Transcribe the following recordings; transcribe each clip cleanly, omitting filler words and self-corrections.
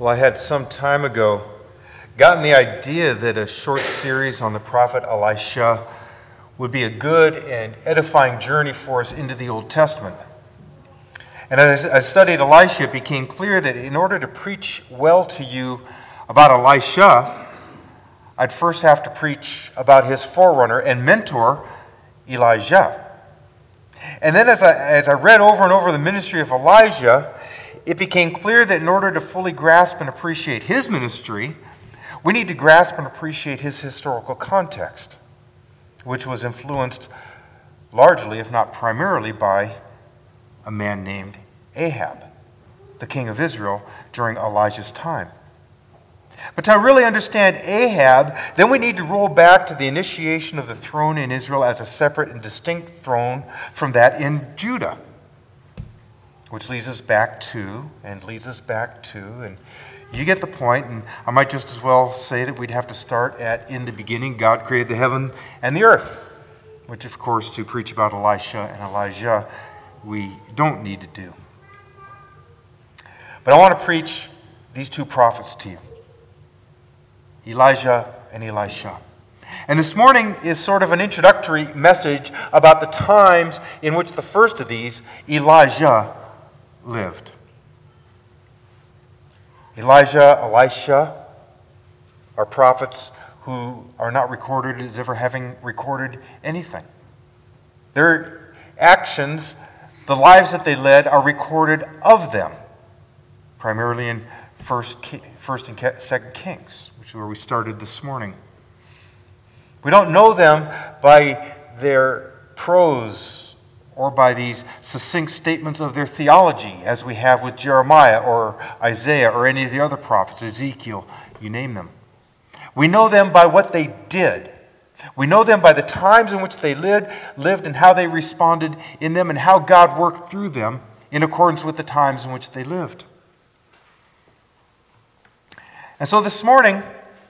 Well, I had some time ago gotten the idea that a short series on the prophet Elisha would be a good and edifying journey for us into the Old Testament. And as I studied Elisha, it became clear that in order to preach well to you about Elisha, I'd first have to preach about his forerunner and mentor, Elijah. And then as I read over and over the ministry of Elijah, it became clear that in order to fully grasp and appreciate his ministry, we need to grasp and appreciate his historical context, which was influenced largely, if not primarily, by a man named Ahab, the king of Israel during Elijah's time. But to really understand Ahab, then we need to roll back to the initiation of the throne in Israel as a separate and distinct throne from that in Judah, which leads us back to, and you get the point, and I might just as well say that we'd have to start at, in the beginning, God created the heaven and the earth, which, of course, to preach about Elisha and Elijah, we don't need to do. But I want to preach these two prophets to you, Elijah and Elisha. And this morning is sort of an introductory message about the times in which the first of these, Elijah, lived. Elijah, Elisha are prophets who are not recorded as ever having recorded anything. Their actions, the lives that they led, are recorded of them, primarily in First and Second Kings, which is where we started this morning. We don't know them by their prose or by these succinct statements of their theology, as we have with Jeremiah or Isaiah or any of the other prophets, Ezekiel, you name them. We know them by what they did. We know them by the times in which they lived and how they responded in them and how God worked through them in accordance with the times in which they lived. And so this morning,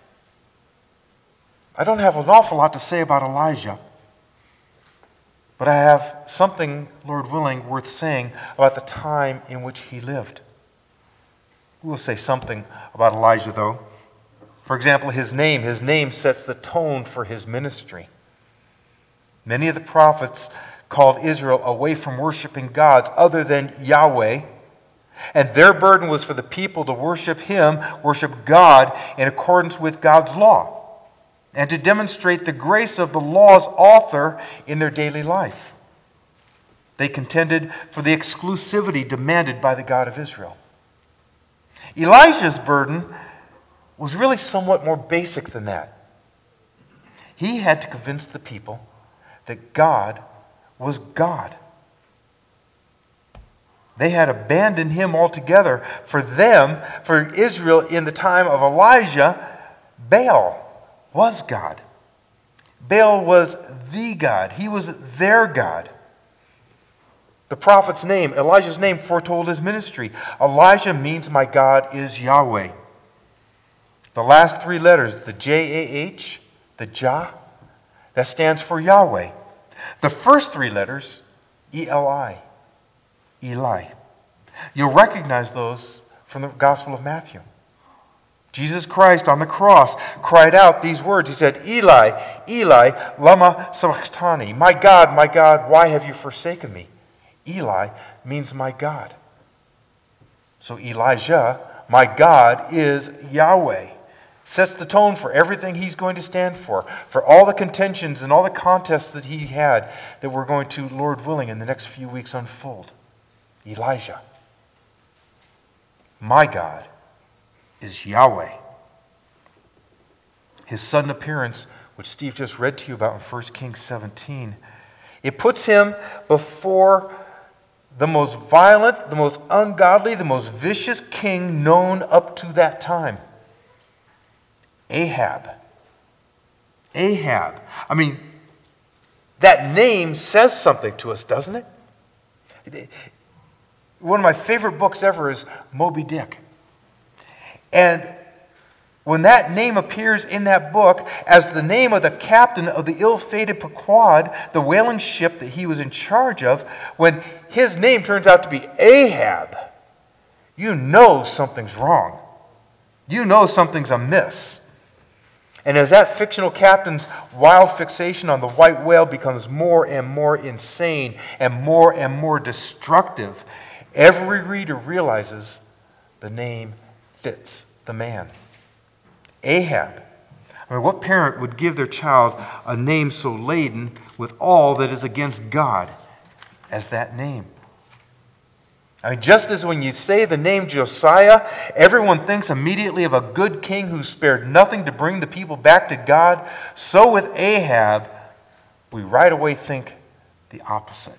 I don't have an awful lot to say about Elijah, but I have something, Lord willing, worth saying about the time in which he lived. We will say something about Elijah, though. For example, his name sets the tone for his ministry. Many of the prophets called Israel away from worshiping gods other than Yahweh, and their burden was for the people to worship him, worship God in accordance with God's law, and to demonstrate the grace of the law's author in their daily life. They contended for the exclusivity demanded by the God of Israel. Elijah's burden was really somewhat more basic than that. He had to convince the people that God was God. They had abandoned him altogether. For them, for Israel in the time of Elijah, Baal was God. Baal was the God. He was their God. The prophet's name, Elijah's name, foretold his ministry. Elijah means my God is Yahweh. The last three letters, the J-A-H, the Jah, that stands for Yahweh. The first three letters, E-L-I, Eli. You'll recognize those from the Gospel of Matthew. Jesus Christ on the cross cried out these words. He said, Eli, Eli, lama sabachthani. My God, why have you forsaken me? Eli means my God. So Elijah, my God, is Yahweh. Sets the tone for everything he's going to stand for all the contentions and all the contests that he had that we're going to, Lord willing, in the next few weeks unfold. Elijah, my God, is Yahweh. His sudden appearance, which Steve just read to you about in 1 Kings 17, it puts him before the most violent, the most ungodly, the most vicious king known up to that time. Ahab. I mean, that name says something to us, doesn't it? One of my favorite books ever is Moby Dick. And when that name appears in that book as the name of the captain of the ill-fated Pequod, the whaling ship that he was in charge of, when his name turns out to be Ahab, you know something's wrong. You know something's amiss. And as that fictional captain's wild fixation on the white whale becomes more and more insane and more destructive, every reader realizes the name fits the man. Ahab. I mean, what parent would give their child a name so laden with all that is against God as that name? I mean, just as when you say the name Josiah, everyone thinks immediately of a good king who spared nothing to bring the people back to God, so with Ahab, we right away think the opposite.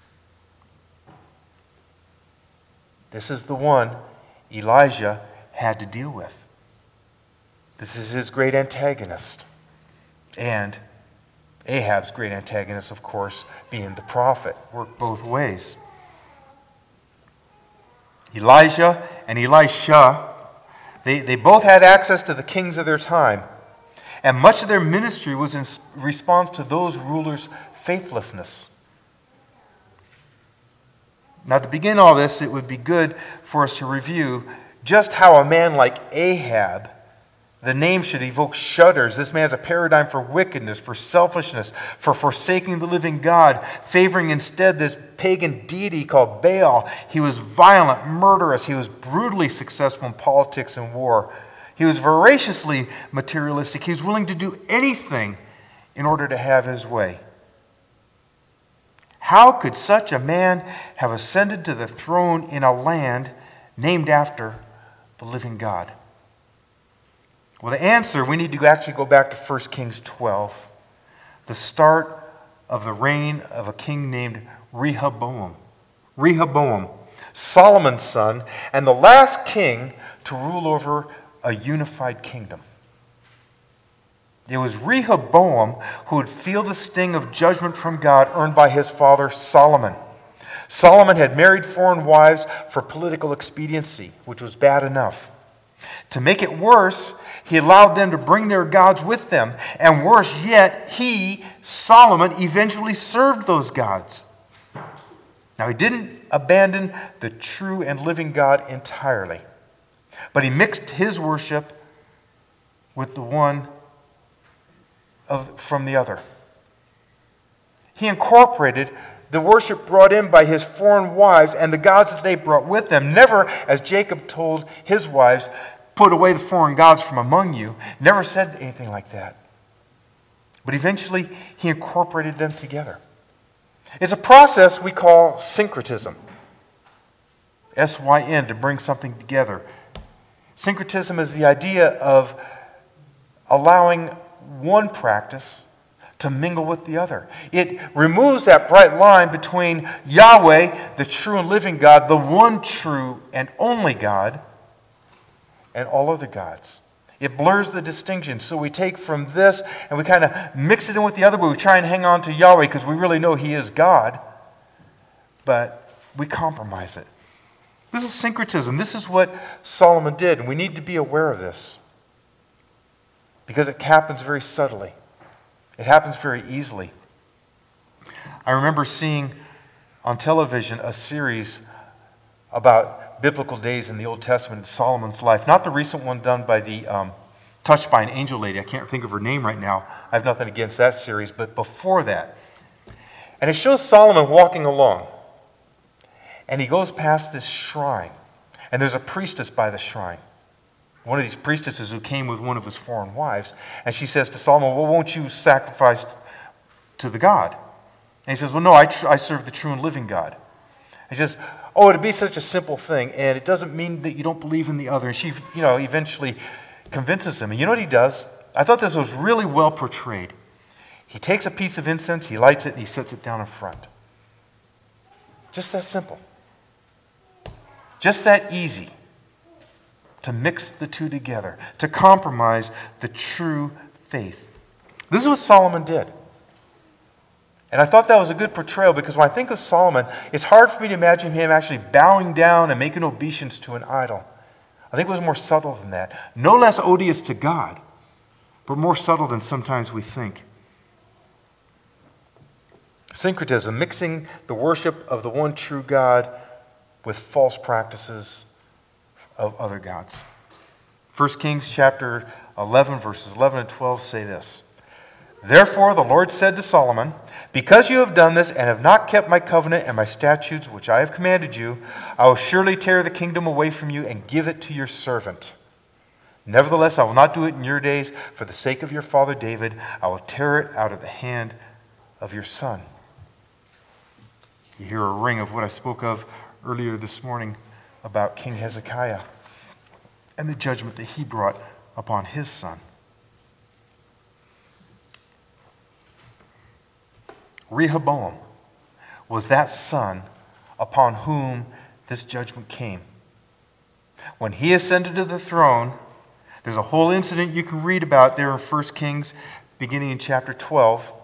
This is the one Elijah had to deal with. This is his great antagonist. And Ahab's great antagonist, of course, being the prophet. Work both ways. Elijah and Elisha, they both had access to the kings of their time. And much of their ministry was in response to those rulers' faithlessness. Now, to begin all this, it would be good for us to review just how a man like Ahab, the name should evoke shudders. This man has a paradigm for wickedness, for selfishness, for forsaking the living God, favoring instead this pagan deity called Baal. He was violent, murderous. He was brutally successful in politics and war. He was voraciously materialistic. He was willing to do anything in order to have his way. How could such a man have ascended to the throne in a land named after the living God? Well, the answer, we need to actually go back to 1 Kings 12, the start of the reign of a king named Rehoboam. Rehoboam, Solomon's son, and the last king to rule over a unified kingdom. It was Rehoboam who would feel the sting of judgment from God earned by his father Solomon. Solomon had married foreign wives for political expediency, which was bad enough. To make it worse, he allowed them to bring their gods with them. And worse yet, he, Solomon, eventually served those gods. Now, he didn't abandon the true and living God entirely, but he mixed his worship with the one from the other. He incorporated the worship brought in by his foreign wives and the gods that they brought with them. Never, as Jacob told his wives, put away the foreign gods from among you. Never said anything like that. But eventually, he incorporated them together. It's a process we call syncretism. S-Y-N, to bring something together. Syncretism is the idea of allowing one practice to mingle with the other. It removes that bright line between Yahweh, the true and living God, the one true and only God, and all other gods. It blurs the distinction. So we take from this and we kind of mix it in with the other, but we try and hang on to Yahweh because we really know He is God, but we compromise it. This is syncretism. This is what Solomon did, and we need to be aware of this because it happens very subtly. It happens very easily. I remember seeing on television a series about biblical days in the Old Testament in Solomon's life. Not the recent one done by the Touched by an Angel lady. I can't think of her name right now. I have nothing against that series, but before that. And it shows Solomon walking along. And he goes past this shrine. And there's a priestess by the shrine. One of these priestesses who came with one of his foreign wives. And she says to Solomon, well, won't you sacrifice to the God? And he says, well, no, I serve the true and living God. He says, oh, it'd be such a simple thing, and it doesn't mean that you don't believe in the other. And she, eventually convinces him. And you know what he does? I thought this was really well portrayed. He takes a piece of incense, he lights it, and he sets it down in front. Just that simple. Just that easy to mix the two together, to compromise the true faith. This is what Solomon did. And I thought that was a good portrayal because when I think of Solomon, it's hard for me to imagine him actually bowing down and making obeisance to an idol. I think it was more subtle than that. No less odious to God, but more subtle than sometimes we think. Syncretism, mixing the worship of the one true God with false practices of other gods. 1 Kings chapter 11, verses 11 and 12 say this. Therefore the Lord said to Solomon, because you have done this and have not kept my covenant and my statutes which I have commanded you, I will surely tear the kingdom away from you and give it to your servant. Nevertheless, I will not do it in your days. For the sake of your father David, I will tear it out of the hand of your son. You hear a ring of what I spoke of earlier this morning about King Hezekiah and the judgment that he brought upon his son. Rehoboam was that son upon whom this judgment came. When he ascended to the throne, there's a whole incident you can read about there in 1 Kings, beginning in chapter 12.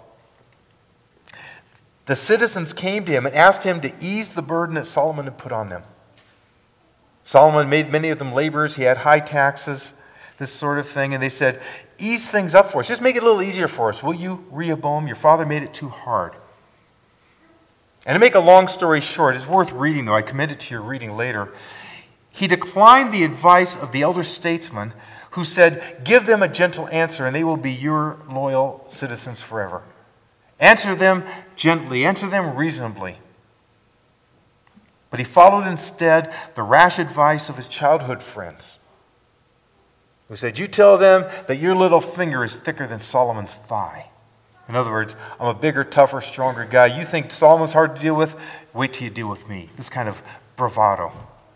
The citizens came to him and asked him to ease the burden that Solomon had put on them. Solomon made many of them laborers. He had high taxes, this sort of thing. And they said, ease things up for us. Just make it a little easier for us. Will you, Rehoboam? Your father made it too hard. And to make a long story short, it's worth reading, though. I commend it to your reading later. He declined the advice of the elder statesman who said, give them a gentle answer and they will be your loyal citizens forever. Answer them gently. Answer them reasonably. But he followed instead the rash advice of his childhood friends, who said, you tell them that your little finger is thicker than Solomon's thigh. In other words, I'm a bigger, tougher, stronger guy. You think Solomon's hard to deal with? Wait till you deal with me. This kind of bravado.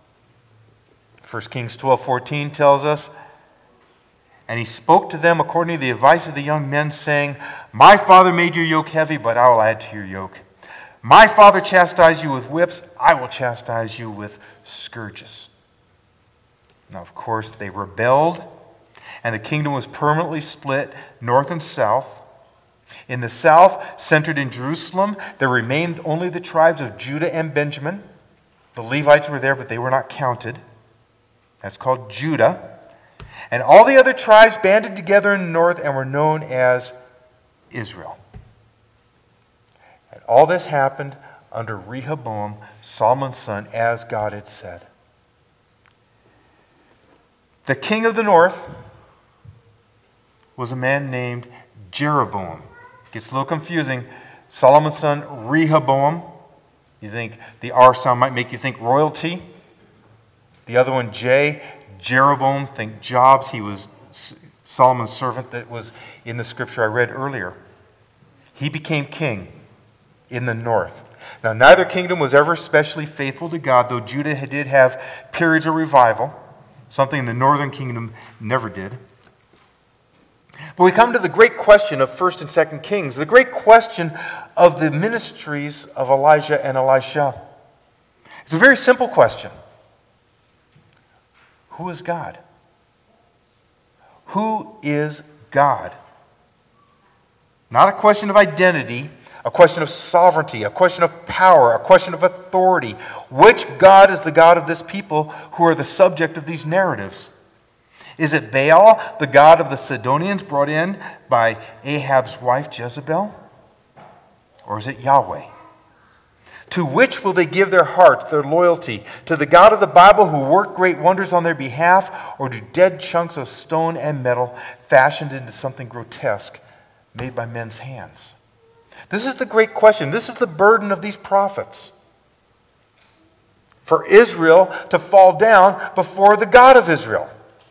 1 Kings 12:14 tells us, and he spoke to them according to the advice of the young men, saying, my father made your yoke heavy, but I will add to your yoke. My father chastised you with whips, I will chastise you with scourges. Now, of course, they rebelled, and the kingdom was permanently split north and south. In the south, centered in Jerusalem, there remained only the tribes of Judah and Benjamin. The Levites were there, but they were not counted. That's called Judah. And all the other tribes banded together in the north and were known as Israel. And all this happened under Rehoboam, Solomon's son, as God had said. The king of the north was a man named Jeroboam. Gets a little confusing. Solomon's son, Rehoboam. You think the R sound might make you think royalty. The other one, Jeroboam, think Jobs. He was Solomon's servant that was in the scripture I read earlier. He became king in the north. Now, neither kingdom was ever especially faithful to God, though Judah did have periods of revival, something the northern kingdom never did. But we come to the great question of 1 and 2 Kings, the great question of the ministries of Elijah and Elisha. It's a very simple question. Who is God? Who is God? Not a question of identity, a question of sovereignty, a question of power, a question of authority. Which God is the God of this people who are the subject of these narratives? Is it Baal, the god of the Sidonians brought in by Ahab's wife Jezebel? Or is it Yahweh? To which will they give their hearts, their loyalty? To the God of the Bible who worked great wonders on their behalf, or to dead chunks of stone and metal fashioned into something grotesque made by men's hands? This is the great question. This is the burden of these prophets. For Israel to fall down before the God of Israel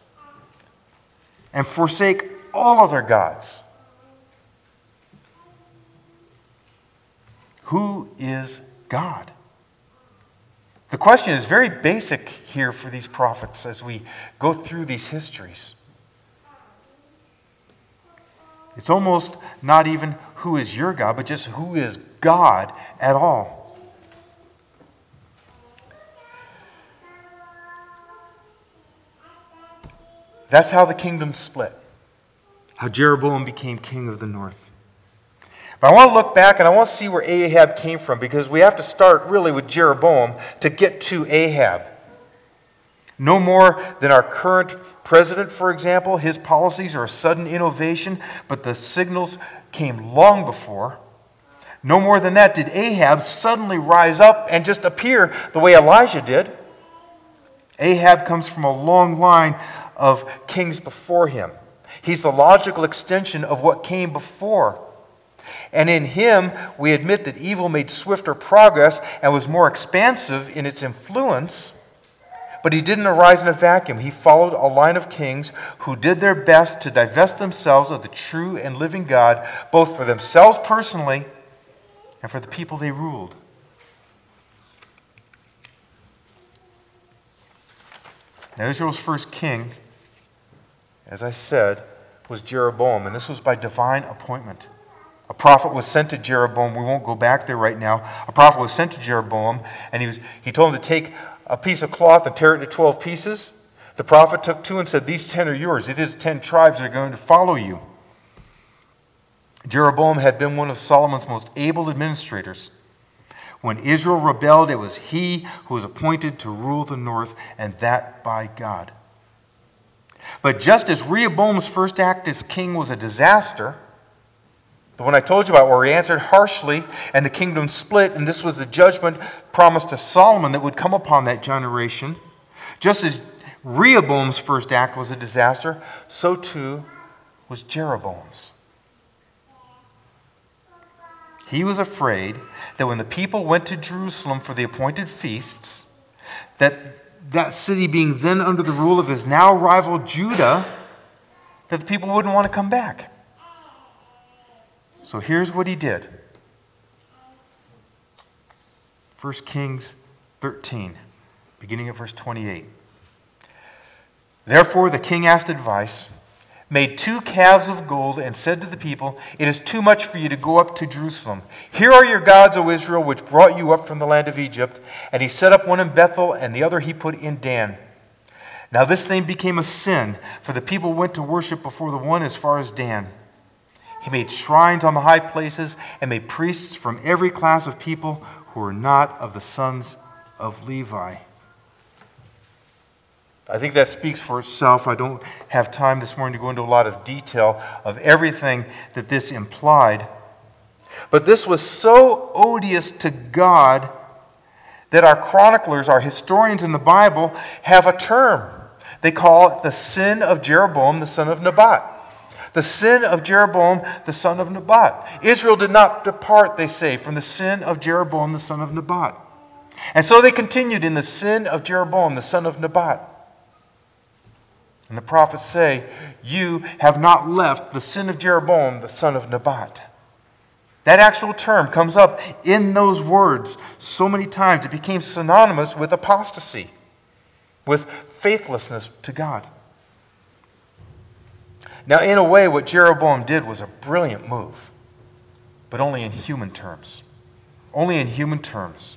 and forsake all other gods. Who is God? The question is very basic here for these prophets as we go through these histories. It's almost not even who is your God, but just who is God at all. That's how the kingdom split, how Jeroboam became king of the north. But I want to look back and I want to see where Ahab came from, because we have to start really with Jeroboam to get to Ahab. No more than our current president, for example. His policies are a sudden innovation, but the signals came long before. No more than that did Ahab suddenly rise up and just appear the way Elijah did. Ahab comes from a long line of kings before him. He's the logical extension of what came before. And in him, we admit that evil made swifter progress and was more expansive in its influence. But he didn't arise in a vacuum. He followed a line of kings who did their best to divest themselves of the true and living God, both for themselves personally and for the people they ruled. Now, Israel's first king, as I said, was Jeroboam, and this was by divine appointment. A prophet was sent to Jeroboam. We won't go back there right now. A prophet was sent to Jeroboam, and he told him to take a piece of cloth and tear it into 12 pieces. The prophet took 2 and said, "These 10 are yours. It is 10 tribes that are going to follow you." Jeroboam had been one of Solomon's most able administrators. When Israel rebelled, it was he who was appointed to rule the north, and that by God. But just as Rehoboam's first act as king was a disaster, the one I told you about where he answered harshly and the kingdom split, and this was the judgment promised to Solomon that would come upon that generation, just as Rehoboam's first act was a disaster, so too was Jeroboam's. He was afraid that when the people went to Jerusalem for the appointed feasts, that city being then under the rule of his now rival Judah, that the people wouldn't want to come back. So here's what he did. 1 Kings 13, beginning at verse 28. Therefore the king asked advice, made 2 calves of gold, and said to the people, "It is too much for you to go up to Jerusalem. Here are your gods, O Israel, which brought you up from the land of Egypt." And he set up one in Bethel, and the other he put in Dan. Now this thing became a sin, for the people went to worship before the one as far as Dan. He made shrines on the high places, and made priests from every class of people who were not of the sons of Levi. I think that speaks for itself. I don't have time this morning to go into a lot of detail of everything that this implied. But this was so odious to God that our chroniclers, our historians in the Bible, have a term. They call it the sin of Jeroboam, the son of Nebat. The sin of Jeroboam, the son of Nebat. Israel did not depart, they say, from the sin of Jeroboam, the son of Nebat. And so they continued in the sin of Jeroboam, the son of Nebat. And the prophets say, "You have not left the sin of Jeroboam, the son of Nebat." That actual term comes up in those words so many times. It became synonymous with apostasy, with faithlessness to God. Now, in a way, what Jeroboam did was a brilliant move, but only in human terms. Only in human terms.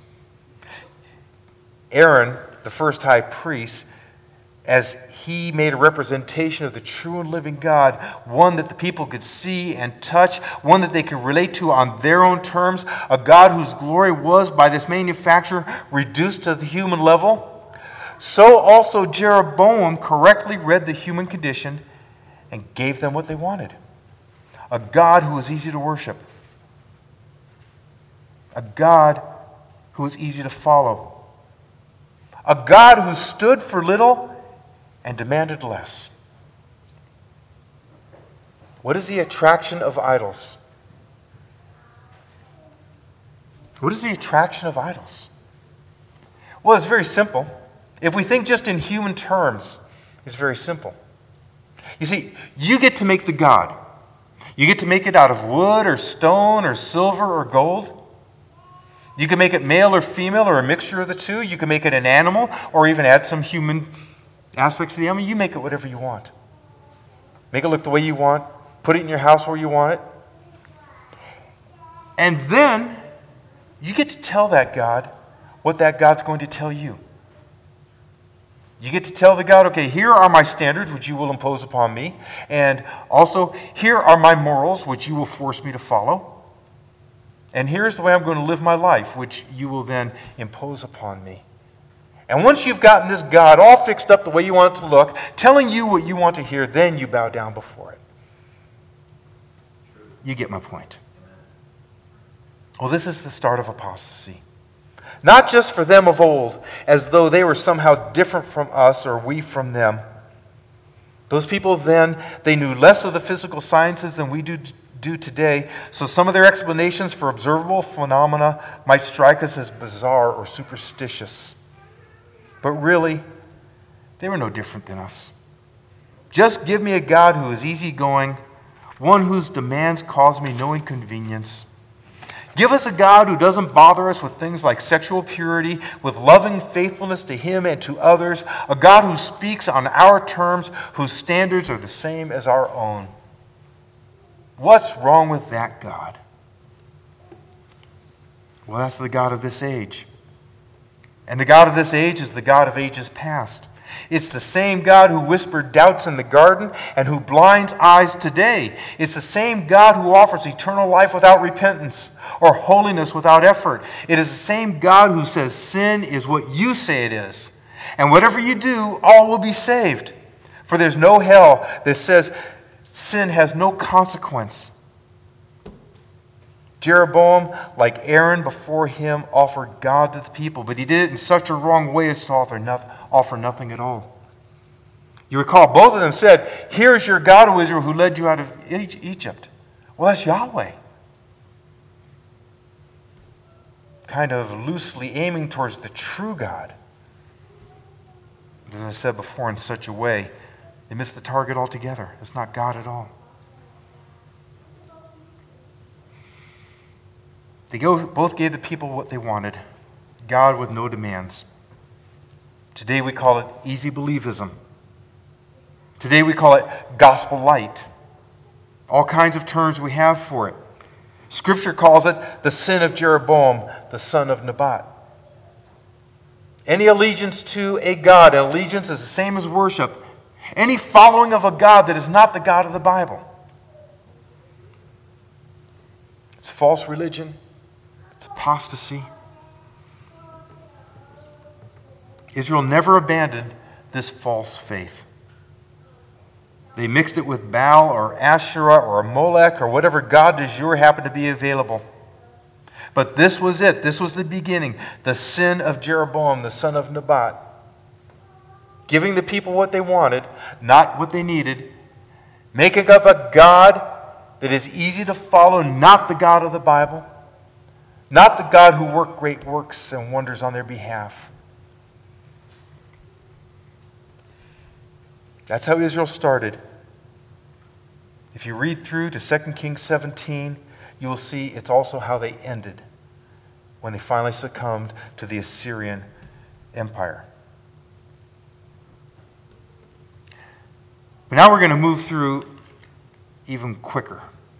Aaron, the first high priest, as he made a representation of the true and living God, one that the people could see and touch, one that they could relate to on their own terms, a God whose glory was, by this manufacture, reduced to the human level. So also Jeroboam correctly read the human condition and gave them what they wanted. A God who was easy to worship. A God who was easy to follow. A God who stood for little and demanded less. What is the attraction of idols? What is the attraction of idols? Well, it's very simple. If we think just in human terms, it's very simple. You see, you get to make the god. You get to make it out of wood or stone or silver or gold. You can make it male or female or a mixture of the two. You can make it an animal or even add some human aspects of the animal. You make it whatever you want. Make it look the way you want. Put it in your house where you want it. And then you get to tell that God what that God's going to tell you. You get to tell the God, okay, here are my standards which you will impose upon me. And also, here are my morals which you will force me to follow. And here's the way I'm going to live my life, which you will then impose upon me. And once you've gotten this God all fixed up the way you want it to look, telling you what you want to hear, then you bow down before it. You get my point. Well, this is the start of apostasy. Not just for them of old, as though they were somehow different from us or we from them. Those people then, they knew less of the physical sciences than we do today, so some of their explanations for observable phenomena might strike us as bizarre or superstitious. But really, they were no different than us. Just give me a God who is easygoing, one whose demands cause me no inconvenience. Give us a God who doesn't bother us with things like sexual purity, with loving faithfulness to Him and to others, a God who speaks on our terms, whose standards are the same as our own. What's wrong with that God? Well, that's the God of this age. And the God of this age is the God of ages past. It's the same God who whispered doubts in the garden and who blinds eyes today. It's the same God who offers eternal life without repentance or holiness without effort. It is the same God who says sin is what you say it is. And whatever you do, all will be saved. For there's no hell that says sin has no consequence. Jeroboam, like Aaron before him, offered God to the people, but he did it in such a wrong way as to offer nothing at all. You recall, both of them said, "Here's your God, O Israel, who led you out of Egypt." Well, that's Yahweh. Kind of loosely aiming towards the true God. As I said before, in such a way, they missed the target altogether. It's not God at all. They both gave the people what they wanted, God with no demands. Today we call it easy believism. Today we call it gospel light. All kinds of terms we have for it. Scripture calls it the sin of Jeroboam, the son of Nebat. Any allegiance to a God, and allegiance is the same as worship, any following of a God that is not the God of the Bible. It's false religion. It's apostasy. Israel never abandoned this false faith. They mixed it with Baal or Asherah or Molech or whatever god du jour happened to be available. But this was it. This was the beginning. The sin of Jeroboam, the son of Nebat. Giving the people what they wanted, not what they needed. Making up a God that is easy to follow, not the God of the Bible. Not the God who worked great works and wonders on their behalf. That's how Israel started. If you read through to 2 Kings 17, you will see it's also how they ended when they finally succumbed to the Assyrian Empire. But now we're going to move through even quicker.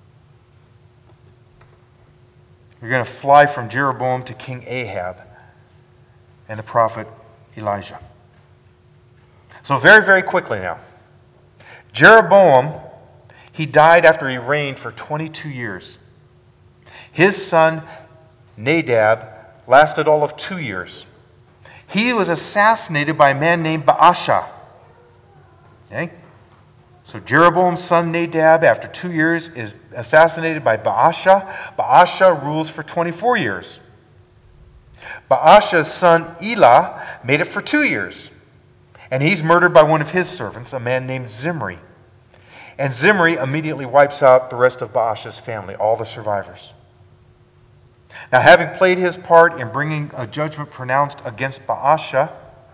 We're going to fly from Jeroboam to King Ahab and the prophet Elijah. So very, very quickly now. Jeroboam, he died after he reigned for 22 years. His son Nadab lasted all of 2 years. He was assassinated by a man named Baasha. Okay? So Jeroboam's son Nadab, after 2 years, is assassinated by Baasha. Baasha rules for 24 years. Baasha's son Elah made it for 2 years. And he's murdered by one of his servants, a man named Zimri. And Zimri immediately wipes out the rest of Baasha's family, all the survivors. Now, having played his part in bringing a judgment pronounced against Baasha,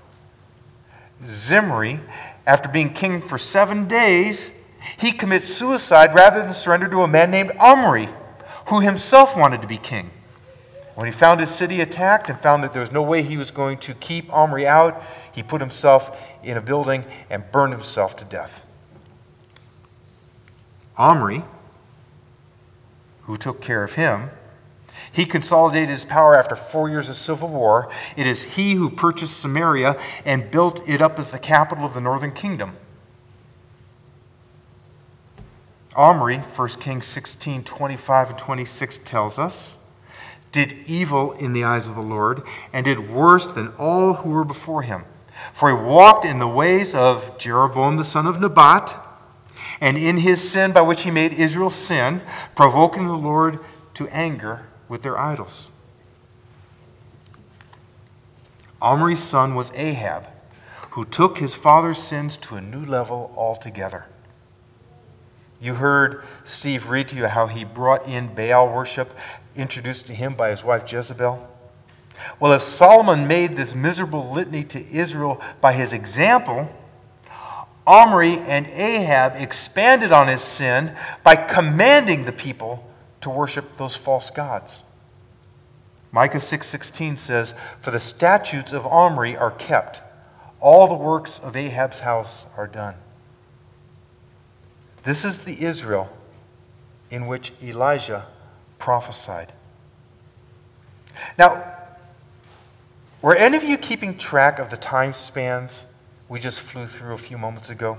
Zimri, after being king for 7 days, he commits suicide rather than surrender to a man named Omri, who himself wanted to be king. When he found his city attacked and found that there was no way he was going to keep Omri out, he put himself in a building and burned himself to death. Omri, who took care of him, he consolidated his power after 4 years of civil war. It is he who purchased Samaria and built it up as the capital of the northern kingdom. Omri, 1 Kings 16, 25 and 26 tells us, did evil in the eyes of the Lord and did worse than all who were before him. For he walked in the ways of Jeroboam the son of Nebat, and in his sin by which he made Israel sin, provoking the Lord to anger with their idols. Omri's son was Ahab, who took his father's sins to a new level altogether. You heard Steve read to you how he brought in Baal worship, introduced to him by his wife Jezebel. Well, if Solomon made this miserable litany to Israel by his example, Omri and Ahab expanded on his sin by commanding the people to worship those false gods. Micah 6:16 says, "For the statutes of Omri are kept, all the works of Ahab's house are done." This is the Israel in which Elijah prophesied. Now, were any of you keeping track of the time spans we just flew through a few moments ago?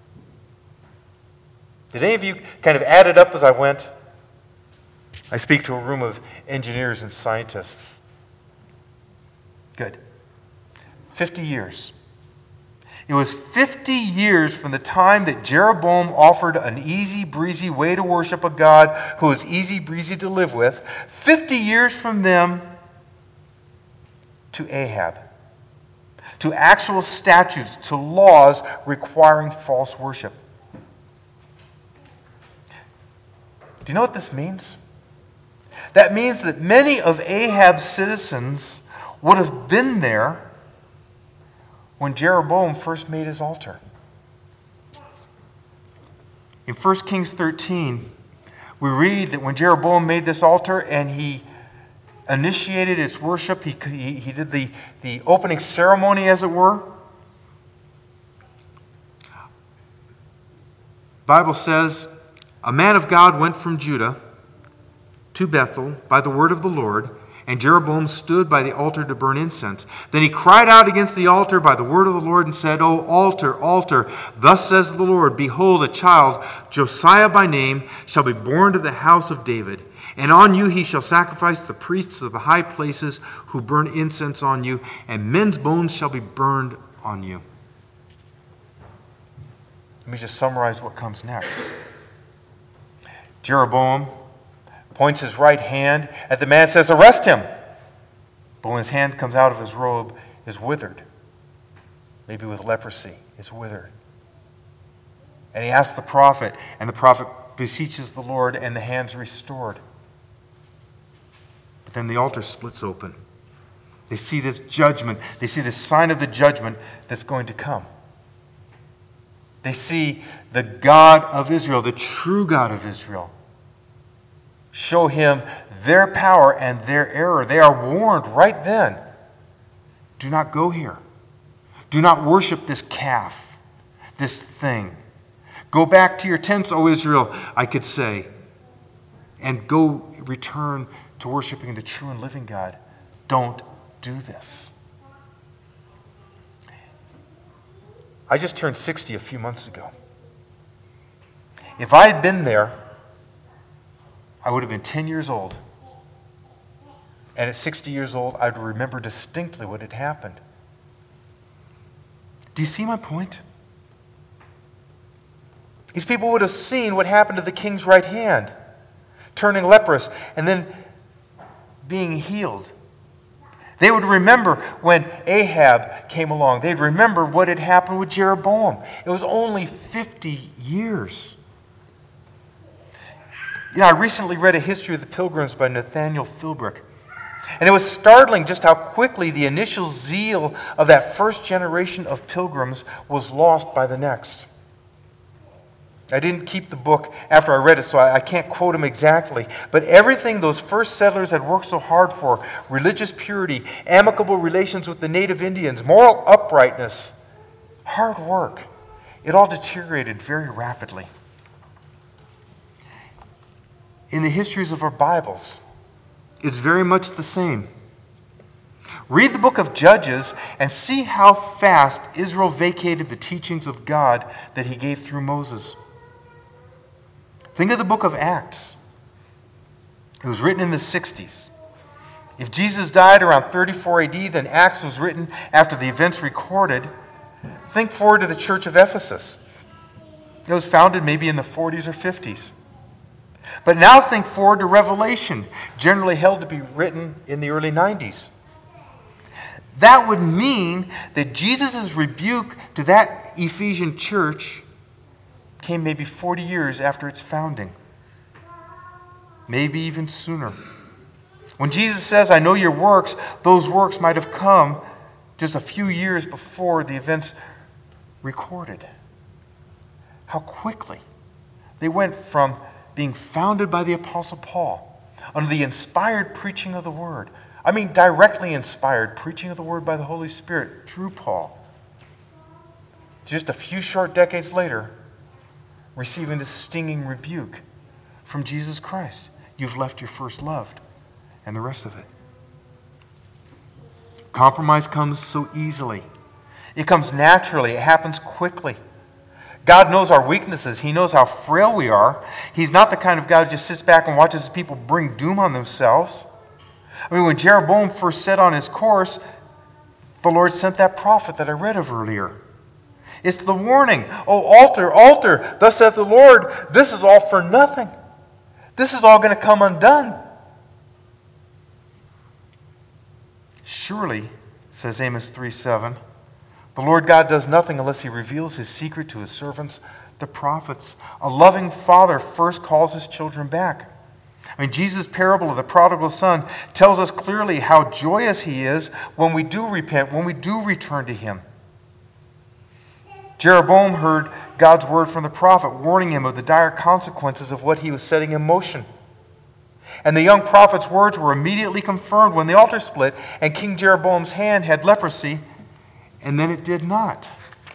Did any of you kind of add it up as I went? I speak to a room of engineers and scientists. Good. 50 years. It was 50 years from the time that Jeroboam offered an easy breezy way to worship a God who was easy breezy to live with. 50 years from them to Ahab. To actual statutes, to laws requiring false worship. Do you know what this means? That means that many of Ahab's citizens would have been there when Jeroboam first made his altar. In 1 Kings 13, we read that when Jeroboam made this altar and he initiated its worship, he did the opening ceremony, as it were. The Bible says, "A man of God went from Judah to Bethel by the word of the Lord, and Jeroboam stood by the altar to burn incense. Then he cried out against the altar by the word of the Lord and said, 'O altar, altar, thus says the Lord, behold, a child, Josiah by name, shall be born to the house of David. And on you he shall sacrifice the priests of the high places who burn incense on you, and men's bones shall be burned on you.'" Let me just summarize what comes next. Jeroboam points his right hand at the man and says, "Arrest him." But when his hand comes out of his robe, is withered. Maybe with leprosy, is withered. And he asks the prophet, and the prophet beseeches the Lord, and the hand's restored. But then the altar splits open. They see this judgment. They see the sign of the judgment that's going to come. They see the God of Israel, the true God of Israel, show him their power and their error. They are warned right then. Do not go here. Do not worship this calf, this thing. Go back to your tents, O Israel, I could say, and go return to worshiping the true and living God. Don't do this. I just turned 60 a few months ago. If I had been there, I would have been 10 years old. And at 60 years old, I'd remember distinctly what had happened. Do you see my point? These people would have seen what happened to the king's right hand, turning leprous and then being healed. They would remember when Ahab came along. They'd remember what had happened with Jeroboam. It was only 50 years. You know, I recently read a history of the Pilgrims by Nathaniel Philbrick. And it was startling just how quickly the initial zeal of that first generation of pilgrims was lost by the next. I didn't keep the book after I read it, so I can't quote him exactly. But everything those first settlers had worked so hard for, religious purity, amicable relations with the native Indians, moral uprightness, hard work, it all deteriorated very rapidly. In the histories of our Bibles, it's very much the same. Read the book of Judges and see how fast Israel vacated the teachings of God that he gave through Moses. Think of the book of Acts. It was written in the 60s. If Jesus died around 34 AD, then Acts was written after the events recorded. Think forward to the church of Ephesus. It was founded maybe in the 40s or 50s. But now think forward to Revelation, generally held to be written in the early 90s. That would mean that Jesus' rebuke to that Ephesian church came maybe 40 years after its founding. Maybe even sooner. When Jesus says, I know your works, those works might have come just a few years before the events recorded. How quickly they went from being founded by the Apostle Paul under the inspired preaching of the Word. I mean, directly inspired preaching of the Word by the Holy Spirit through Paul. Just a few short decades later, receiving this stinging rebuke from Jesus Christ. You've left your first love, and the rest of it. Compromise comes so easily. It comes naturally. It happens quickly. God knows our weaknesses. He knows how frail we are. He's not the kind of God who just sits back and watches people bring doom on themselves. I mean, when Jeroboam first set on his course, the Lord sent that prophet that I read of earlier. It's the warning. Oh, altar, altar, thus saith the Lord, this is all for nothing. This is all going to come undone. Surely, says Amos 3:7, the Lord God does nothing unless he reveals his secret to his servants, the prophets. A loving father first calls his children back. I mean, Jesus' parable of the prodigal son tells us clearly how joyous he is when we do repent, when we do return to him. Jeroboam heard God's word from the prophet, warning him of the dire consequences of what he was setting in motion. And the young prophet's words were immediately confirmed when the altar split and King Jeroboam's hand had leprosy, and then it did not.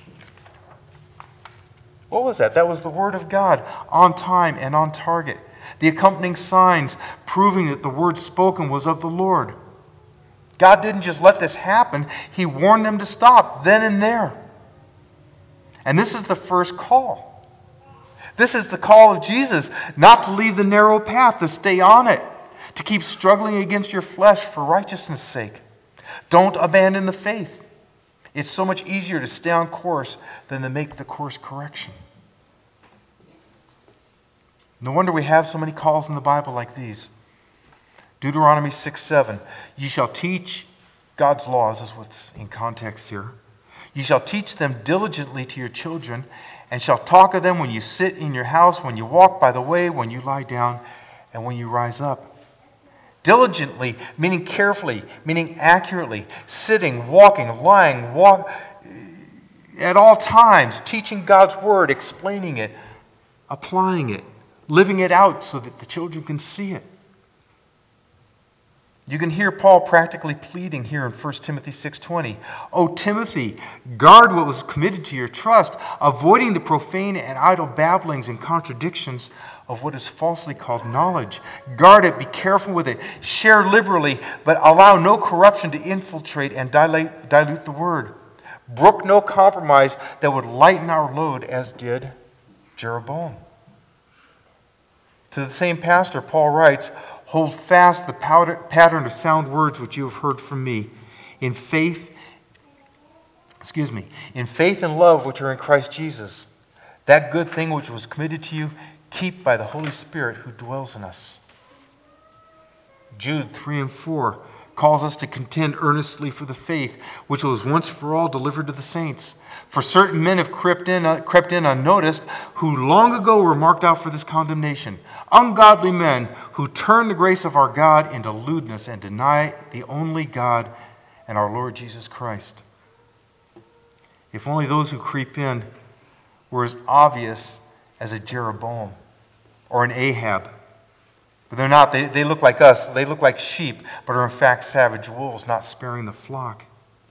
What was that? That was the word of God, on time and on target. The accompanying signs proving that the word spoken was of the Lord. God didn't just let this happen, he warned them to stop then and there. And this is the first call. This is the call of Jesus, not to leave the narrow path, to stay on it, to keep struggling against your flesh for righteousness' sake. Don't abandon the faith. It's so much easier to stay on course than to make the course correction. No wonder we have so many calls in the Bible like these. Deuteronomy 6:7, you shall teach God's laws, is what's in context here. You shall teach them diligently to your children, and shall talk of them when you sit in your house, when you walk by the way, when you lie down, and when you rise up. Diligently, meaning carefully, meaning accurately, sitting, walking, lying, at all times, teaching God's word, explaining it, applying it, living it out so that the children can see it. You can hear Paul practically pleading here in 1 Timothy 6:20. O Timothy, guard what was committed to your trust, avoiding the profane and idle babblings and contradictions of what is falsely called knowledge. Guard it, be careful with it, share liberally, but allow no corruption to infiltrate and dilute the word. Brook no compromise that would lighten our load as did Jeroboam. To the same pastor, Paul writes, hold fast the pattern of sound words which you have heard from me, in faith and love which are in Christ Jesus. That good thing which was committed to you, keep by the Holy Spirit who dwells in us. Jude 3:4 calls us to contend earnestly for the faith which was once for all delivered to the saints. For certain men have crept in unnoticed, who long ago were marked out for this condemnation. Ungodly men who turn the grace of our God into lewdness and deny the only God and our Lord Jesus Christ. If only those who creep in were as obvious as a Jeroboam or an Ahab. But they're not. They look like us. They look like sheep, but are in fact savage wolves, not sparing the flock.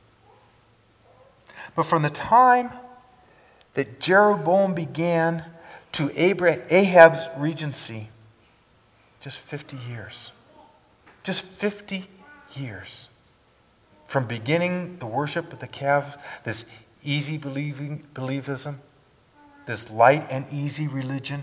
But from the time that Jeroboam began to Ahab's regency, just 50 years. Just 50 years. From beginning the worship of the calves, this easy believism, this light and easy religion,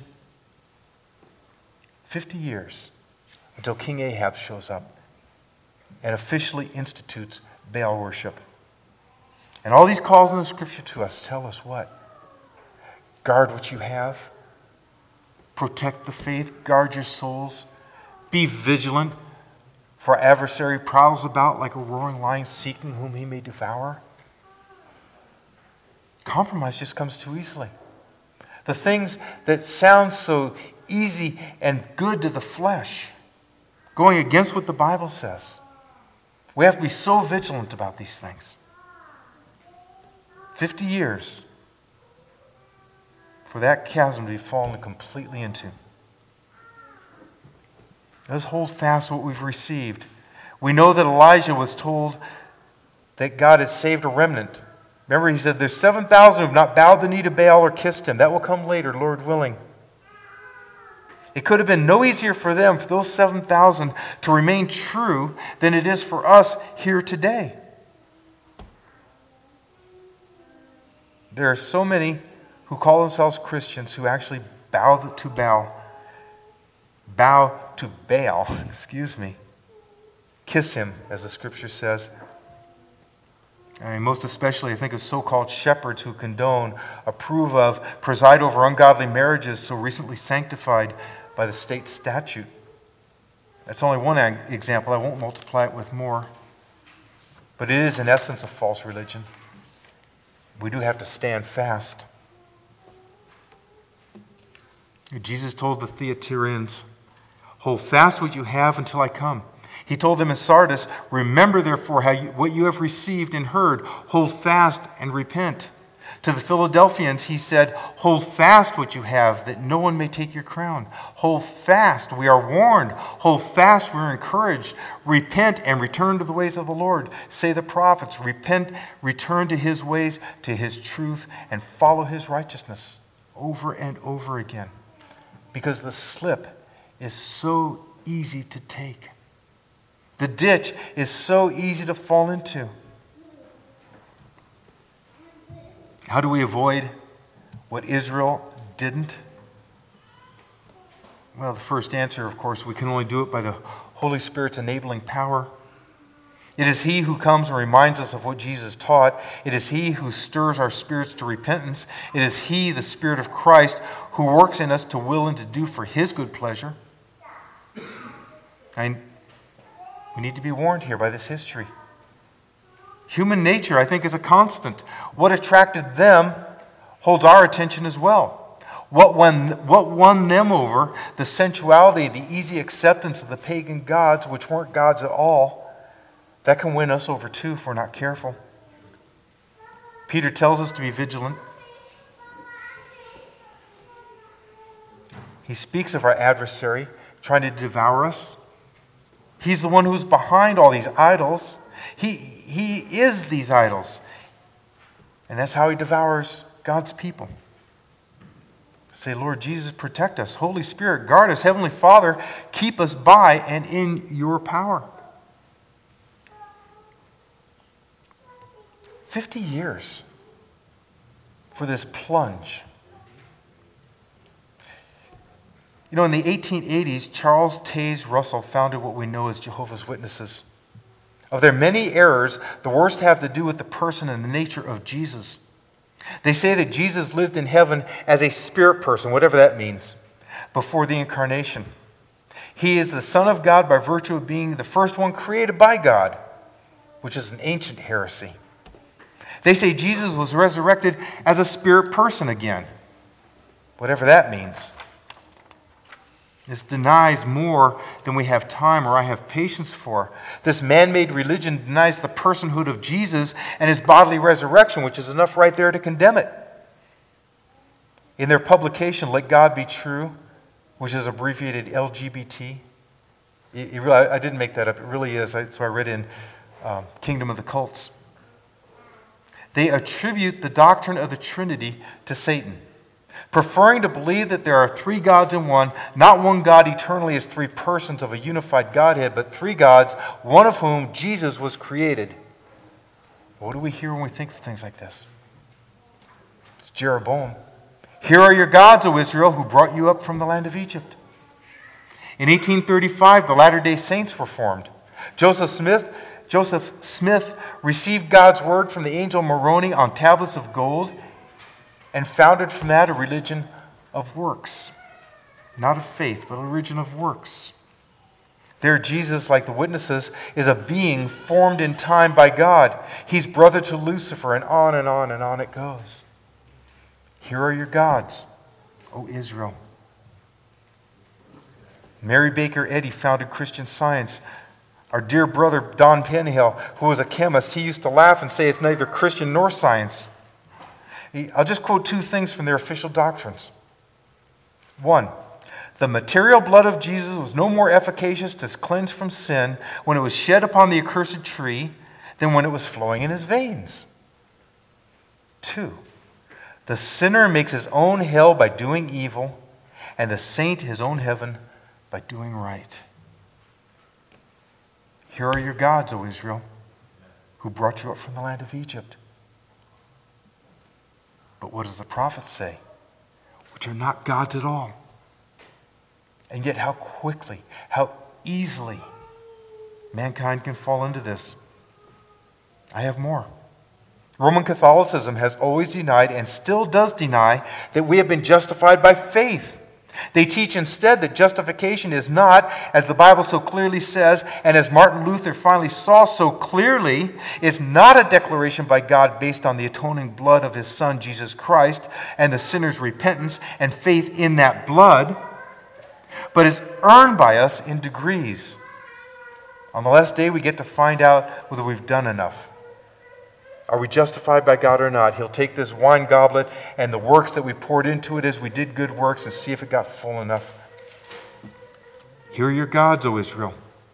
50 years until King Ahab shows up and officially institutes Baal worship. And all these calls in the Scripture to us tell us what? Guard what you have. Protect the faith. Guard your souls. Be vigilant. For our adversary prowls about like a roaring lion seeking whom he may devour. Compromise just comes too easily. The things that sound so easy and good to the flesh, going against what the Bible says. We have to be so vigilant about these things. 50 years for that chasm to be fallen completely into. Let's hold fast what we've received. We know that Elijah was told that God had saved a remnant. Remember, he said, there's 7,000 who have not bowed the knee to Baal or kissed him. That will come later, Lord willing. It could have been no easier for them, for those 7,000, to remain true than it is for us here today. There are so many who call themselves Christians who actually bow to Baal, kiss him, as the scripture says. I mean, most especially, I think of so-called shepherds who condone, approve of, preside over ungodly marriages so recently sanctified by the state statute. That's only one example. I won't multiply it with more. But it is, in essence, a false religion. We do have to stand fast. Jesus told the Thyatireans, hold fast what you have until I come. He told them in Sardis, remember therefore what you have received and heard. Hold fast and repent. To the Philadelphians he said, hold fast what you have, that no one may take your crown. Hold fast, we are warned. Hold fast, we are encouraged. Repent and return to the ways of the Lord. Say the prophets, repent, return to his ways, to his truth, and follow his righteousness. Over and over again. Because the slip is so easy to take. The ditch is so easy to fall into. How do we avoid what Israel didn't? Well, the first answer, of course, we can only do it by the Holy Spirit's enabling power. It is He who comes and reminds us of what Jesus taught. It is He who stirs our spirits to repentance. It is He, the Spirit of Christ, who works in us to will and to do for His good pleasure. We need to be warned here by this history. Human nature, I think, is a constant. What attracted them holds our attention as well. What won them over, the sensuality, the easy acceptance of the pagan gods, which weren't gods at all, that can win us over too if we're not careful. Peter tells us to be vigilant. He speaks of our adversary trying to devour us. He's the one who's behind all these idols. He is these idols. And that's how he devours God's people. Say, Lord Jesus, protect us. Holy Spirit, guard us. Heavenly Father, keep us by and in your power. 50 years for this plunge. You know, in the 1880s, Charles Taze Russell founded what we know as Jehovah's Witnesses. Of their many errors, the worst have to do with the person and the nature of Jesus. They say that Jesus lived in heaven as a spirit person, whatever that means, before the incarnation. He is the Son of God by virtue of being the first one created by God, which is an ancient heresy. They say Jesus was resurrected as a spirit person again, whatever that means. This denies more than we have time or I have patience for. This man-made religion denies the personhood of Jesus and his bodily resurrection, which is enough right there to condemn it. In their publication, Let God Be True, which is abbreviated LGBT, I didn't make that up, it really is. So I read in Kingdom of the Cults. They attribute the doctrine of the Trinity to Satan, preferring to believe that there are three gods in one, not one God eternally as three persons of a unified Godhead, but three gods, one of whom, Jesus, was created. What do we hear when we think of things like this? It's Jeroboam. Here are your gods, O Israel, who brought you up from the land of Egypt. In 1835, the Latter-day Saints were formed. Joseph Smith received God's word from the angel Moroni on tablets of gold and founded from that a religion of works. Not of faith, but a religion of works. There, Jesus, like the witnesses, is a being formed in time by God. He's brother to Lucifer, and on and on and on it goes. Here are your gods, O Israel. Mary Baker Eddy founded Christian Science. Our dear brother Don Penhale, who was a chemist, he used to laugh and say it's neither Christian nor science. I'll just quote two things from their official doctrines. One, the material blood of Jesus was no more efficacious to cleanse from sin when it was shed upon the accursed tree than when it was flowing in his veins. Two, the sinner makes his own hell by doing evil, and the saint his own heaven by doing right. Here are your gods, O Israel, who brought you up from the land of Egypt. But what does the prophet say? Which are not gods at all. And yet how quickly, how easily mankind can fall into this. I have more. Roman Catholicism has always denied and still does deny that we have been justified by faith. They teach instead that justification is not, as the Bible so clearly says, and as Martin Luther finally saw so clearly, is not a declaration by God based on the atoning blood of his Son, Jesus Christ, and the sinner's repentance and faith in that blood, but is earned by us in degrees. On the last day, we get to find out whether we've done enough. Are we justified by God or not? He'll take this wine goblet and the works that we poured into it as we did good works and see if it got full enough. Here are your gods, O Israel.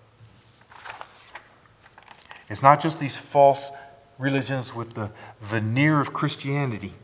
It's not just these false religions with the veneer of Christianity.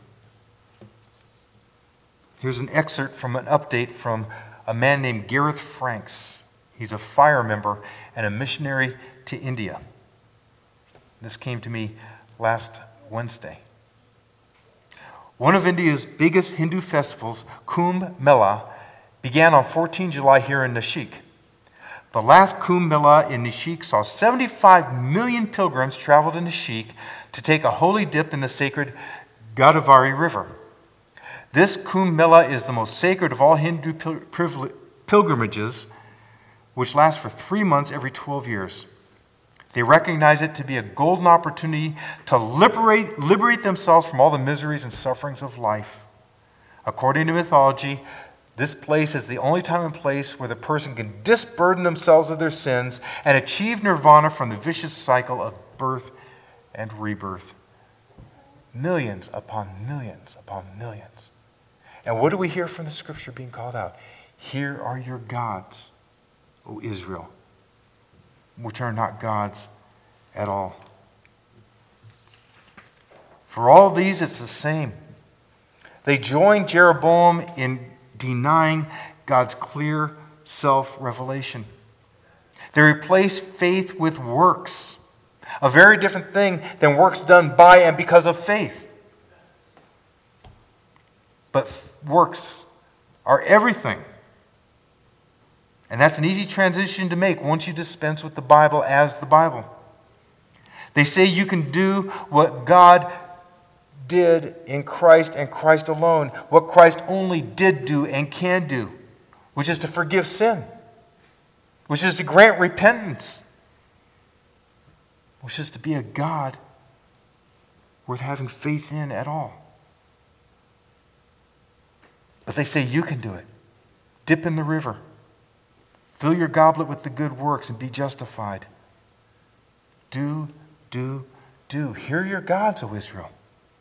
Here's an excerpt from an update from a man named Gareth Franks. He's a fire member and a missionary to India. This came to me last Wednesday. One of India's biggest Hindu festivals, Kumbh Mela, began on 14 July here in Nashik. The last Kumbh Mela in Nashik saw 75 million pilgrims travel to Nashik to take a holy dip in the sacred Godavari River. This Kumbh Mela is the most sacred of all Hindu pilgrimages, which lasts for 3 months every 12 years. They recognize it to be a golden opportunity to liberate themselves from all the miseries and sufferings of life. According to mythology, this place is the only time and place where the person can disburden themselves of their sins and achieve nirvana from the vicious cycle of birth and rebirth. Millions upon millions upon millions. And what do we hear from the scripture being called out? Here are your gods, O Israel, which are not gods at all. For all these, it's the same. They join Jeroboam in denying God's clear self-revelation. They replace faith with works, a very different thing than works done by and because of faith. But works are everything. And that's an easy transition to make once you dispense with the Bible as the Bible. They say you can do what God did in Christ and Christ alone, what Christ only did do and can do, which is to forgive sin, which is to grant repentance, which is to be a God worth having faith in at all. But they say you can do it. Dip in the river. Fill your goblet with the good works and be justified. Do. Here are your gods, O Israel.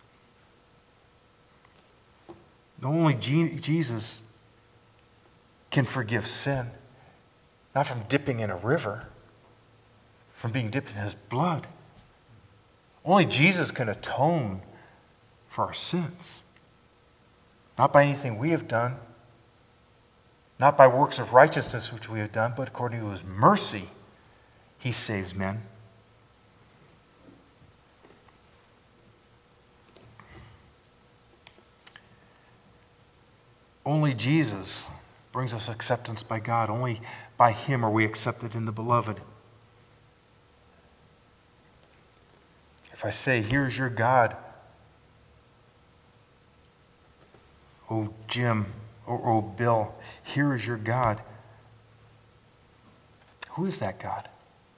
Only Jesus can forgive sin. Not from dipping in a river, from being dipped in his blood. Only Jesus can atone for our sins. Not by anything we have done, not by works of righteousness which we have done, but according to his mercy, he saves men. Only Jesus brings us acceptance by God. Only by him are we accepted in the beloved. If I say, here's your God, oh Jim, or oh Bill, here is your God, Who is that God?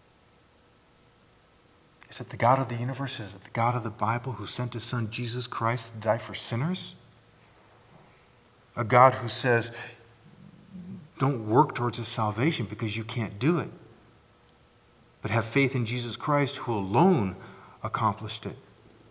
Is it the God of the universe? Is it the God of the Bible who sent his son Jesus Christ to die for sinners? A God who says, don't work towards his salvation because you can't do it, but have faith in Jesus Christ who alone accomplished it.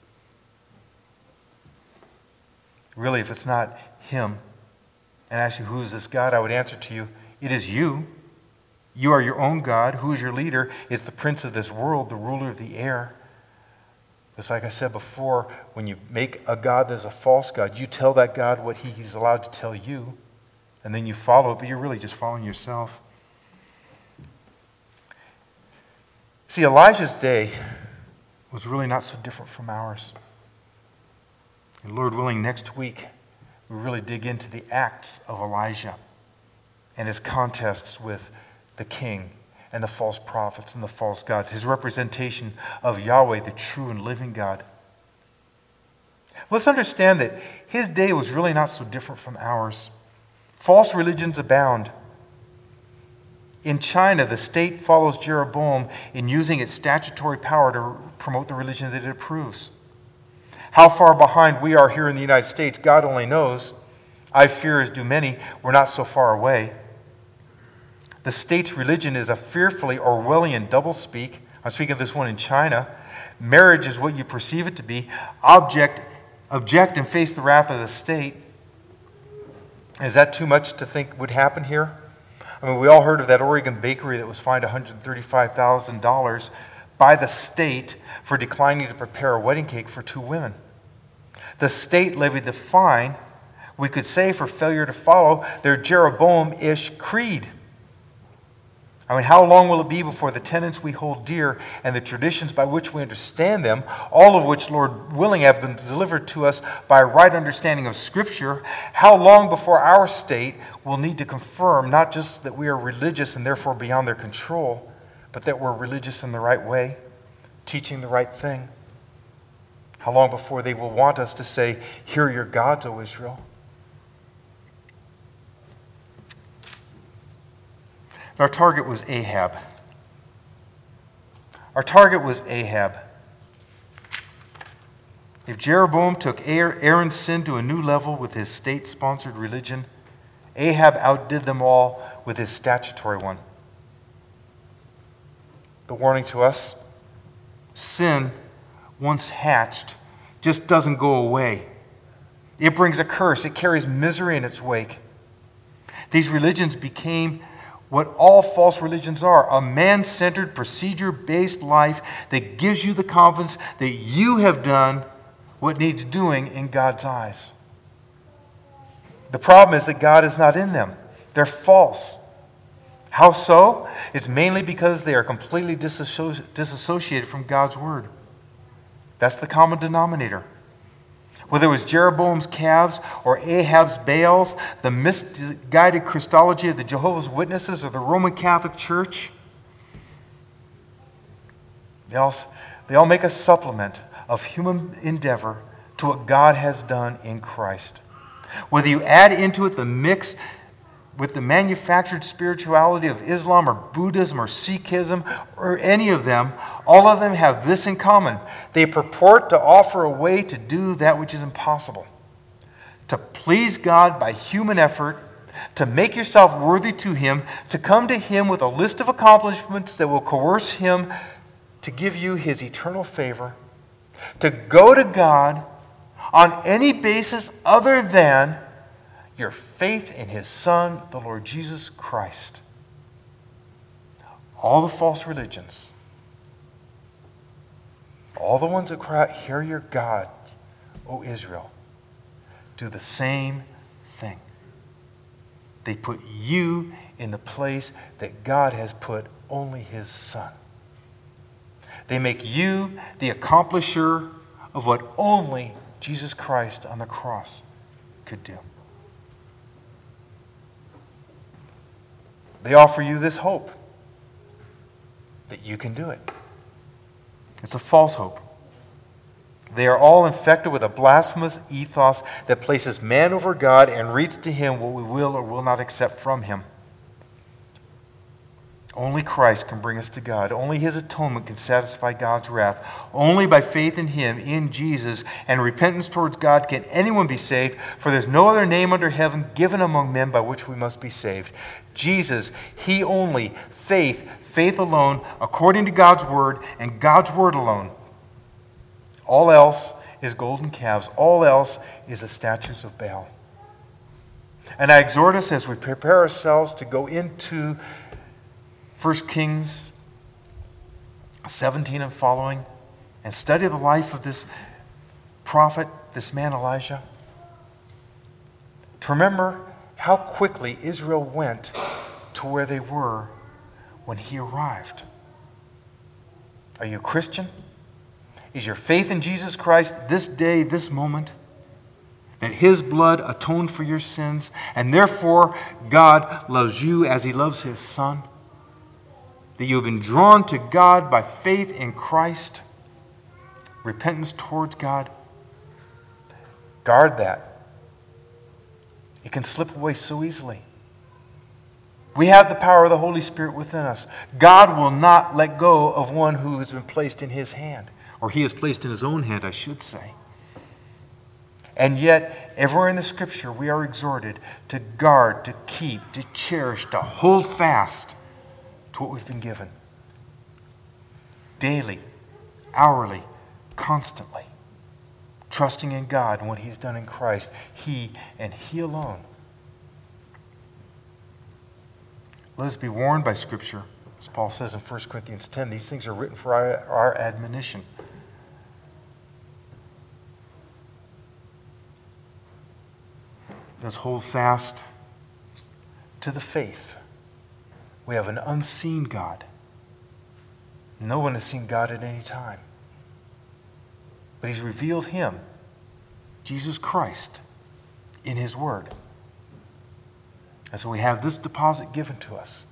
Really, if it's not him, and ask you, who is this God? I would answer to you, it is you. You are your own God. Who is your leader? It's the prince of this world, the ruler of the air. It's like I said before, when you make a God that's a false God, you tell that God what he's allowed to tell you, and then you follow it, but you're really just following yourself. See, Elijah's day was really not so different from ours. And Lord willing, next week, we really dig into the acts of Elijah and his contests with the king and the false prophets and the false gods, his representation of Yahweh, the true and living God. Let's understand that his day was really not so different from ours. False religions abound. In China, the state follows Jeroboam in using its statutory power to promote the religion that it approves. How far behind we are here in the United States, God only knows. I fear, as do many, we're not so far away. The state's religion is a fearfully Orwellian doublespeak. I'm speaking of this one in China. Marriage is what you perceive it to be. Object and face the wrath of the state. Is that too much to think would happen here? I mean, we all heard of that Oregon bakery that was fined $135,000 by the state for declining to prepare a wedding cake for 2 women. The state levied the fine, we could say, for failure to follow their Jeroboam-ish creed. I mean, how long will it be before the tenets we hold dear and the traditions by which we understand them, all of which, Lord willing, have been delivered to us by a right understanding of Scripture, how long before our state will need to confirm not just that we are religious and therefore beyond their control, but that we're religious in the right way, teaching the right thing? How long before they will want us to say, "Hear your gods, O Israel"? Our target was Ahab. Our target was Ahab. If Jeroboam took Aaron's sin to a new level with his state-sponsored religion, Ahab outdid them all with his statutory one. The warning to us: sin, once hatched, just doesn't go away. It brings a curse. It carries misery in its wake. These religions became what all false religions are: a man-centered, procedure-based life that gives you the confidence that you have done what needs doing in God's eyes. The problem is that God is not in them. They're false. How so? It's mainly because they are completely disassociated from God's word. That's the common denominator. Whether it was Jeroboam's calves or Ahab's Baals, the misguided Christology of the Jehovah's Witnesses or the Roman Catholic Church, they all make a supplement of human endeavor to what God has done in Christ. Whether you add into it the mix with the manufactured spirituality of Islam or Buddhism or Sikhism or any of them, all of them have this in common: they purport to offer a way to do that which is impossible, to please God by human effort, to make yourself worthy to Him, to come to Him with a list of accomplishments that will coerce Him to give you His eternal favor, to go to God on any basis other than your faith in His Son, the Lord Jesus Christ. All the false religions, all the ones that cry out, "Hear your God, O Israel," do the same thing. They put you in the place that God has put only His Son. They make you the accomplisher of what only Jesus Christ on the cross could do. They offer you this hope that you can do it. It's a false hope. They are all infected with a blasphemous ethos that places man over God and reads to Him what we will or will not accept from Him. Only Christ can bring us to God. Only his atonement can satisfy God's wrath. Only by faith in him, in Jesus, and repentance towards God can anyone be saved, for there's no other name under heaven given among men by which we must be saved. Jesus, he only, faith alone, according to God's word, and God's word alone. All else is golden calves. All else is the statues of Baal. And I exhort us as we prepare ourselves to go into 1 Kings 17 and following, and study the life of this prophet, this man Elijah, to remember how quickly Israel went to where they were when he arrived. Are you a Christian? Is your faith in Jesus Christ this day, this moment, that his blood atoned for your sins, and therefore God loves you as he loves his Son? That you have been drawn to God by faith in Christ, repentance towards God? Guard that. It can slip away so easily. We have the power of the Holy Spirit within us. God will not let go of one who has been placed in his hand, or he has placed in his own hand, I should say. And yet, everywhere in the Scripture, we are exhorted to guard, to keep, to cherish, to hold fast to what we've been given. Daily, hourly, constantly. Trusting in God and what he's done in Christ. He and he alone. Let us be warned by Scripture. As Paul says in 1 Corinthians 10, these things are written for our admonition. Let's hold fast to the faith. We have an unseen God. No one has seen God at any time. But he's revealed him, Jesus Christ, in his word. And so we have this deposit given to us.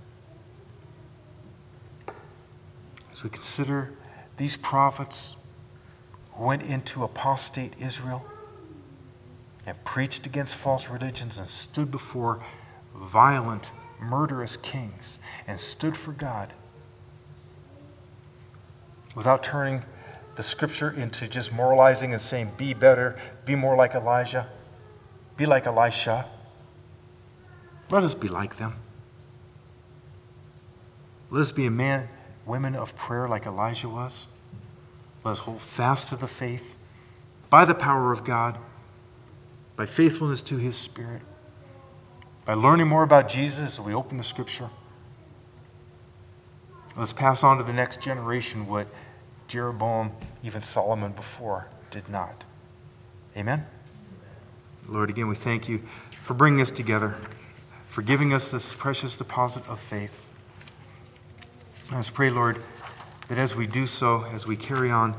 As we consider these prophets who went into apostate Israel and preached against false religions and stood before violent, murderous kings and stood for God without turning the Scripture into just moralizing and saying, be better, be more like Elijah, be like Elisha. Let us be like them. Let us be women of prayer like Elijah was. Let us hold fast to the faith by the power of God, by faithfulness to his Spirit, by learning more about Jesus as we open the Scripture. Let's pass on to the next generation what Jeroboam, even Solomon before, did not. Amen? Lord, again, we thank you for bringing us together, for giving us this precious deposit of faith. Let's pray, Lord, that as we do so, as we carry on,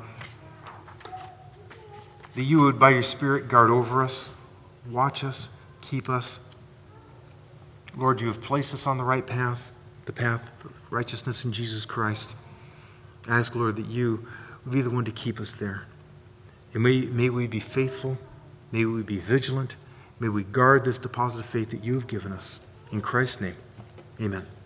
that you would, by your Spirit, guard over us, watch us, keep us. Lord, you have placed us on the right path, the path of righteousness in Jesus Christ. I ask, Lord, that you would be the one to keep us there. And may we be faithful, may we be vigilant, may we guard this deposit of faith that you have given us. In Christ's name, amen.